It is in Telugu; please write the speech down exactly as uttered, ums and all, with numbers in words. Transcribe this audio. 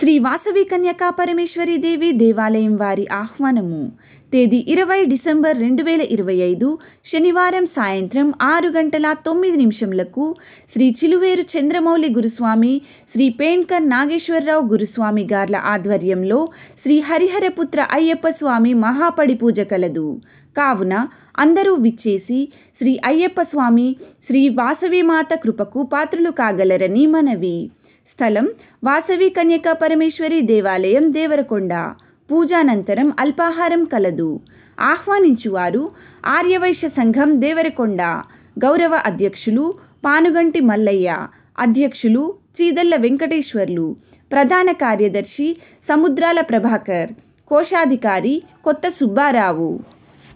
శ్రీ వాసవి కన్యకా పరమేశ్వరి దేవి దేవాలయం వారి ఆహ్వానము. తేదీ ఇరవై డిసెంబర్ రెండు వేల ఇరవై ఐదు శనివారం సాయంత్రం ఆరు గంటల తొమ్మిది నిమిషంలకు శ్రీ చిలువేరు చంద్రమౌళి గురుస్వామి, శ్రీ పేణ్కర్ నాగేశ్వరరావు గురుస్వామి గార్ల ఆధ్వర్యంలో శ్రీ హరిహరపుత్ర అయ్యప్ప స్వామి మహాపడి పూజ కలదు. కావున అందరూ విచ్చేసి శ్రీ అయ్యప్ప స్వామి, శ్రీ వాసవిమాత కృపకు పాత్రులు కాగలరని మనవి. స్థలం వాసవి కన్యకా పరమేశ్వరి దేవాలయం, దేవరకొండ. పూజానంతరం అల్పాహారం కలదు. ఆహ్వానించువారు ఆర్యవైశ్య సంఘం, దేవరకొండ. గౌరవ అధ్యక్షులు పానుగంటి మల్లయ్య, అధ్యక్షులు చీదల్ల వెంకటేశ్వర్లు, ప్రధాన కార్యదర్శి సముద్రాల ప్రభాకర్, కోశాధికారి కొత్త సుబ్బారావు.